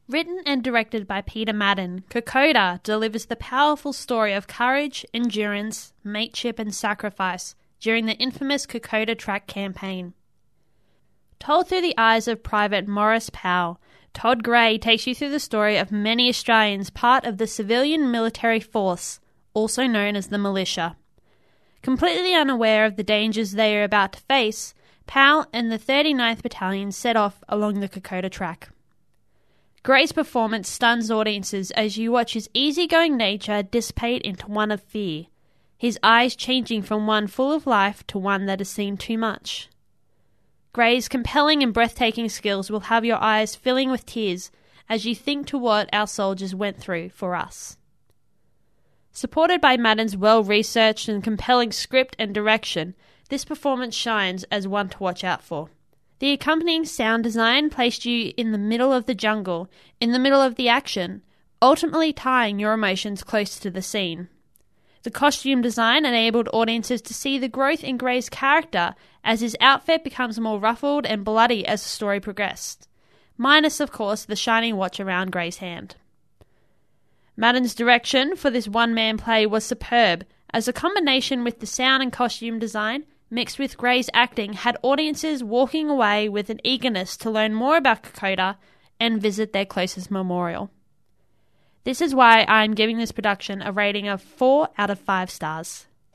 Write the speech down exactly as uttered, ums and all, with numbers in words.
Written and directed by Peter Madden, Kokoda delivers the powerful story of courage, endurance, mateship and sacrifice during the infamous Kokoda Track campaign. Told through the eyes of Private Maurice Powell, Todd Gray takes you through the story of many Australians part of the civilian military force, also known as the militia. Completely unaware of the dangers they are about to face, Powell and the thirty-ninth Battalion set off along the Kokoda Track. Gray's performance stuns audiences as you watch his easygoing nature dissipate into one of fear, his eyes changing from one full of life to one that has seen too much. Gray's compelling and breathtaking skills will have your eyes filling with tears as you think to what our soldiers went through for us. Supported by Madden's well-researched and compelling script and direction, this performance shines as one to watch out for. The accompanying sound design placed you in the middle of the jungle, in the middle of the action, ultimately tying your emotions close to the scene. The costume design enabled audiences to see the growth in Gray's character as his outfit becomes more ruffled and bloody as the story progressed, minus, of course, the shining watch around Gray's hand. Madden's direction for this one-man play was superb, as a combination with the sound and costume design mixed with Gray's acting had audiences walking away with an eagerness to learn more about Kokoda and visit their closest memorial. This is why I'm giving this production a rating of four out of five stars.